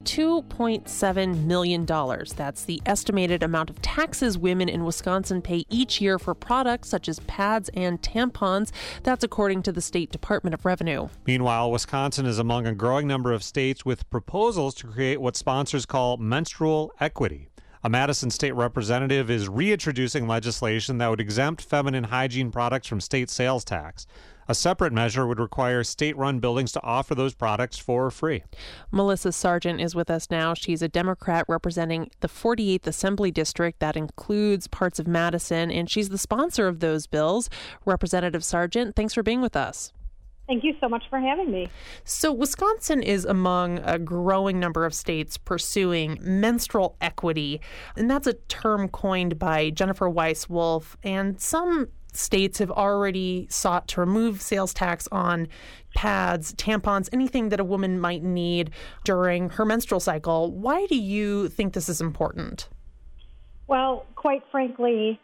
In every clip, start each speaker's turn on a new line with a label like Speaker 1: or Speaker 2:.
Speaker 1: $2.7 million. That's the estimated amount of taxes women in Wisconsin pay each year for products such as pads and tampons. That's according to the State Department of Revenue.
Speaker 2: Meanwhile, Wisconsin is among a growing number of states with proposals to create what sponsors call menstrual equity. A Madison state representative is reintroducing legislation that would exempt feminine hygiene products from state sales tax. A separate measure would require state-run buildings to offer those products for free.
Speaker 1: Melissa Sargent is with us now. She's a Democrat representing the 48th Assembly District. That includes parts of Madison, and she's the sponsor of those bills. Representative Sargent, thanks for being with us.
Speaker 3: Thank you so much for having me.
Speaker 1: So Wisconsin is among a growing number of states pursuing menstrual equity, and that's a term coined by Jennifer Weiss-Wolf, and some states have already sought to remove sales tax on pads, tampons, anything that a woman might need during her menstrual cycle. Why do you think this is important?
Speaker 3: Well, quite frankly,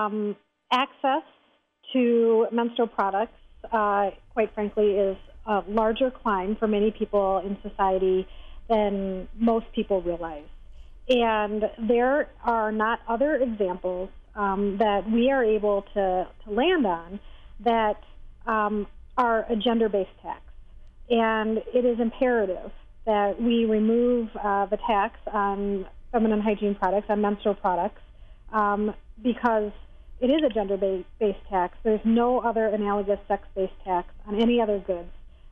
Speaker 3: access to menstrual products, quite frankly, is a larger climb for many people in society than most people realize. And there are not other examples that we are able to land on that are a gender-based tax. And it is imperative that we remove the tax on feminine hygiene products, on menstrual products, because it is a gender-based tax. There's no other analogous sex-based tax on any other goods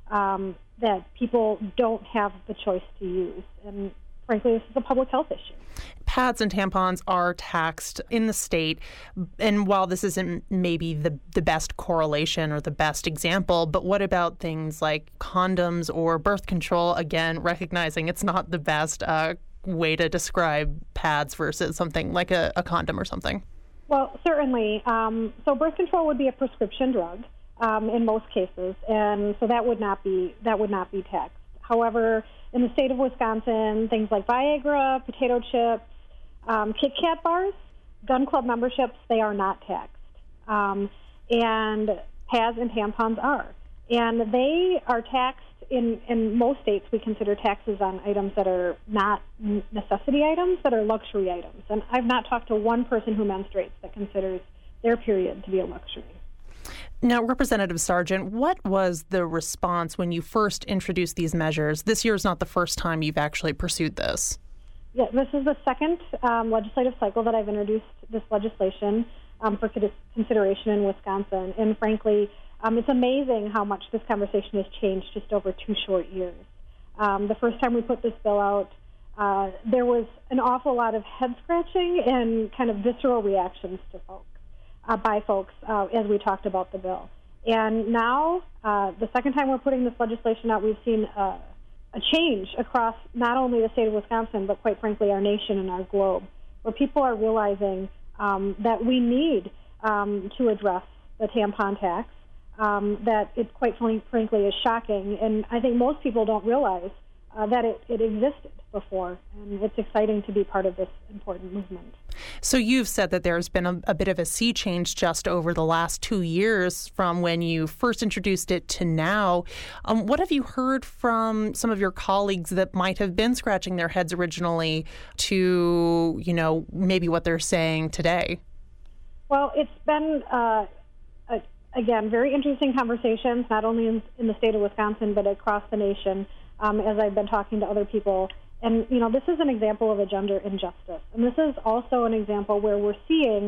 Speaker 3: that people don't have the choice to use. And frankly, this is a public health issue.
Speaker 1: Pads and tampons are taxed in the state, and while this isn't maybe the best correlation or the best example, but what about things like condoms or birth control? Again, recognizing it's not the best way to describe pads versus something like a condom or something.
Speaker 3: Well, certainly. So birth control would be a prescription drug in most cases, and so that would not be taxed. However, in the state of Wisconsin, things like Viagra, potato chips, Kit Kat bars, gun club memberships, they are not taxed. And pads and tampons are. And they are taxed in most states. We consider taxes on items that are not necessity items, that are luxury items. And I've not talked to one person who menstruates that considers their period to be a luxury.
Speaker 1: Now, Representative Sargent, what was the response when you first introduced these measures? This year is not the first time you've actually pursued this.
Speaker 3: Yeah, this is the second legislative cycle that I've introduced this legislation for consideration in Wisconsin. And frankly, it's amazing how much this conversation has changed just over 2 short years. The first time we put this bill out, there was an awful lot of head scratching and kind of visceral reactions to folks. By folks as we talked about the bill. And now, the second time we're putting this legislation out, we've seen a change across not only the state of Wisconsin, but quite frankly our nation and our globe, where people are realizing that we need to address the tampon tax, that it quite frankly is shocking. And I think most people don't realize that it existed before, and it's exciting to be part of this important movement.
Speaker 1: So you've said that there's been a bit of a sea change just over the last 2 years from when you first introduced it to now. What have you heard from some of your colleagues that might have been scratching their heads originally to, maybe what they're saying today?
Speaker 3: Well, it's been, again, very interesting conversations, not only in the state of Wisconsin, but across the nation, as I've been talking to other people. And, this is an example of a gender injustice. And this is also an example where we're seeing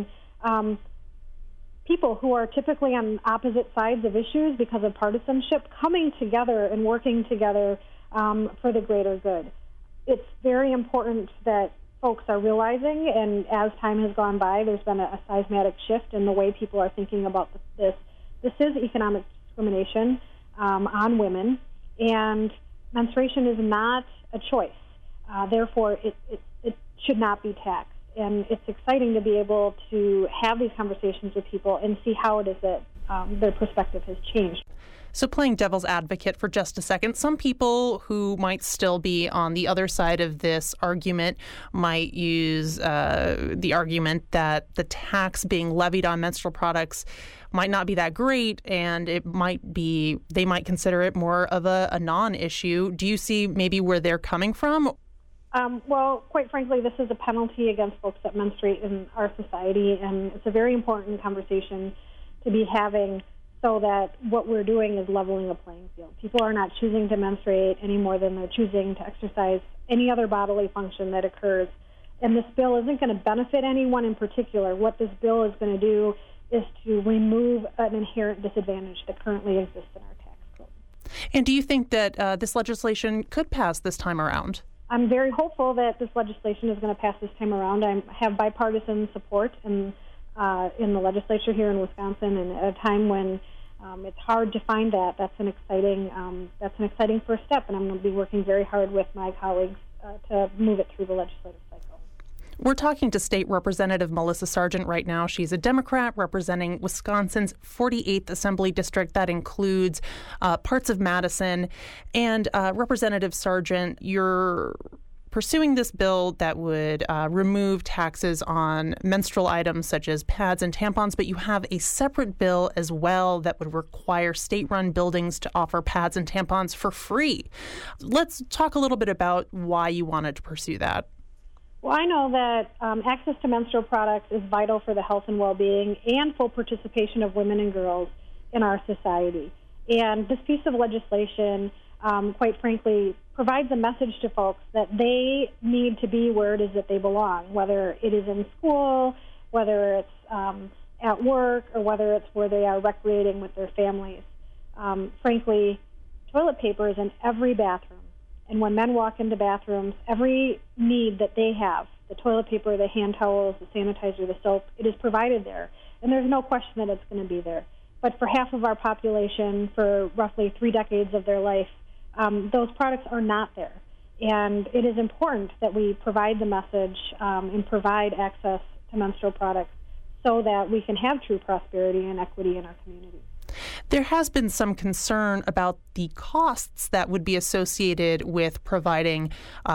Speaker 3: people who are typically on opposite sides of issues because of partisanship coming together and working together for the greater good. It's very important that folks are realizing, and as time has gone by, there's been a seismic shift in the way people are thinking about this. This is economic discrimination on women, and menstruation is not a choice. Therefore, it should not be taxed. And it's exciting to be able to have these conversations with people and see how it is that their perspective has changed.
Speaker 1: So playing devil's advocate for just a second, some people who might still be on the other side of this argument might use the argument that the tax being levied on menstrual products might not be that great, and they might consider it more of a non-issue. Do you see maybe where they're coming from?
Speaker 3: Well, quite frankly, this is a penalty against folks that menstruate in our society, and it's a very important conversation to be having so that what we're doing is leveling a playing field. People are not choosing to menstruate any more than they're choosing to exercise any other bodily function that occurs. And this bill isn't going to benefit anyone in particular. What this bill is going to do is to remove an inherent disadvantage that currently exists in our tax code.
Speaker 1: And do you think that this legislation could pass this time around?
Speaker 3: I'm very hopeful that this legislation is going to pass this time around. I have bipartisan support in the legislature here in Wisconsin, and at a time when it's hard to find that, that's an exciting first step, and I'm going to be working very hard with my colleagues to move it through the legislative cycle.
Speaker 1: We're talking to State Representative Melissa Sargent right now. She's a Democrat representing Wisconsin's 48th Assembly District. That includes parts of Madison. And Representative Sargent, you're pursuing this bill that would remove taxes on menstrual items such as pads and tampons, but you have a separate bill as well that would require state-run buildings to offer pads and tampons for free. Let's talk a little bit about why you wanted to pursue that.
Speaker 3: Well, I know that access to menstrual products is vital for the health and well-being and full participation of women and girls in our society. And this piece of legislation, quite frankly, provides a message to folks that they need to be where it is that they belong, whether it is in school, whether it's at work, or whether it's where they are recreating with their families. Frankly, toilet paper is in every bathroom. And when men walk into bathrooms, every need that they have, the toilet paper, the hand towels, the sanitizer, the soap, it is provided there. And there's no question that it's going to be there. But for half of our population, for roughly 3 decades of their life, those products are not there. And it is important that we provide the message and provide access to menstrual products so that we can have true prosperity and equity in our community.
Speaker 1: There has been some concern about the costs that would be associated with providing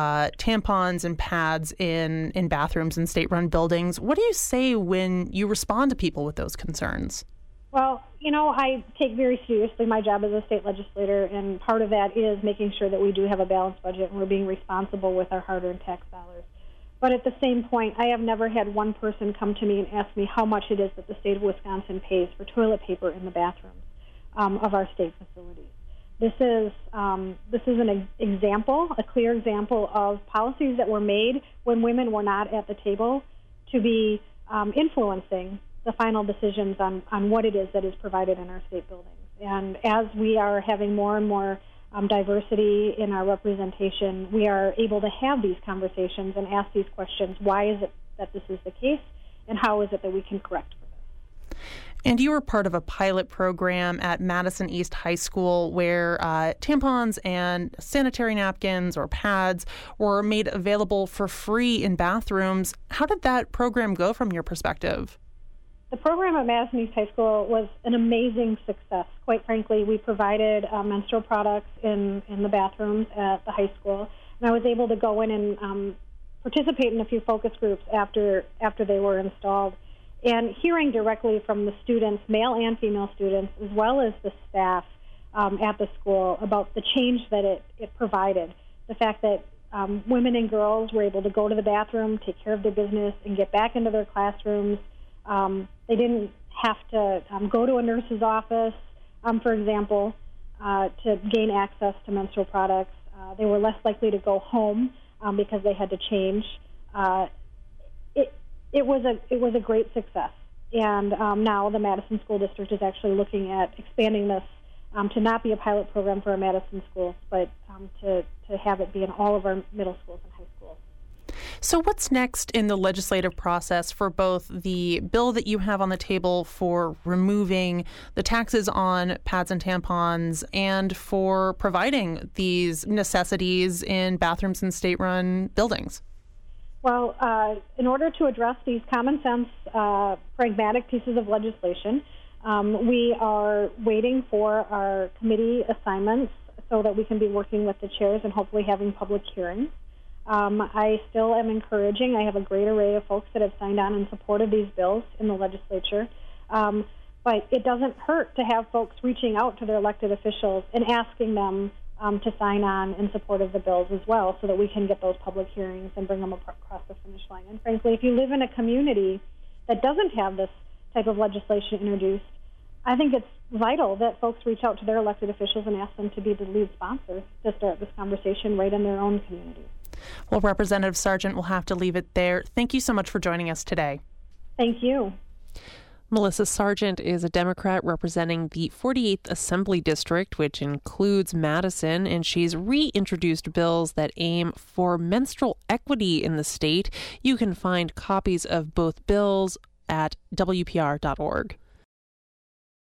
Speaker 1: tampons and pads in bathrooms in state-run buildings. What do you say when you respond to people with those concerns?
Speaker 3: Well, I take very seriously my job as a state legislator, and part of that is making sure that we do have a balanced budget and we're being responsible with our hard-earned tax dollars. But at the same point, I have never had one person come to me and ask me how much it is that the state of Wisconsin pays for toilet paper in the bathrooms of our state facilities. This is an example, a clear example of policies that were made when women were not at the table to be influencing the final decisions on what it is that is provided in our state buildings. And as we are having more and more diversity in our representation, we are able to have these conversations and ask these questions. Why is it that this is the case, and how is it that we can correct for this?
Speaker 1: And you were part of a pilot program at Madison East High School where tampons and sanitary napkins or pads were made available for free in bathrooms. How did that program go from your perspective?
Speaker 3: The program at Madison East High School was an amazing success. Quite frankly, we provided menstrual products in the bathrooms at the high school, and I was able to go in and participate in a few focus groups after they were installed. And hearing directly from the students, male and female students, as well as the staff at the school about the change that it provided, the fact that women and girls were able to go to the bathroom, take care of their business, and get back into their classrooms. They didn't have to go to a nurse's office, for example, to gain access to menstrual products. They were less likely to go home because they had to change. It was a great success, and now the Madison School District is actually looking at expanding this to not be a pilot program for our Madison schools, but to have it be in all of our middle schools and high schools.
Speaker 1: So what's next in the legislative process for both the bill that you have on the table for removing the taxes on pads and tampons and for providing these necessities in bathrooms and state-run buildings?
Speaker 3: Well, in order to address these common sense, pragmatic pieces of legislation, we are waiting for our committee assignments so that we can be working with the chairs and hopefully having public hearings. I still am encouraging. I have a great array of folks that have signed on in support of these bills in the legislature. But it doesn't hurt to have folks reaching out to their elected officials and asking them to sign on in support of the bills as well, so that we can get those public hearings and bring them across the finish line. And frankly, if you live in a community that doesn't have this type of legislation introduced, I think it's vital that folks reach out to their elected officials and ask them to be the lead sponsors to start this conversation right in their own community.
Speaker 1: Well, Representative Sargent, we'll have to leave it there. Thank you so much for joining us today.
Speaker 3: Thank you.
Speaker 4: Melissa Sargent is a Democrat representing the 48th Assembly District, which includes Madison, and she's reintroduced bills that aim for menstrual equity in the state. You can find copies of both bills at WPR.org.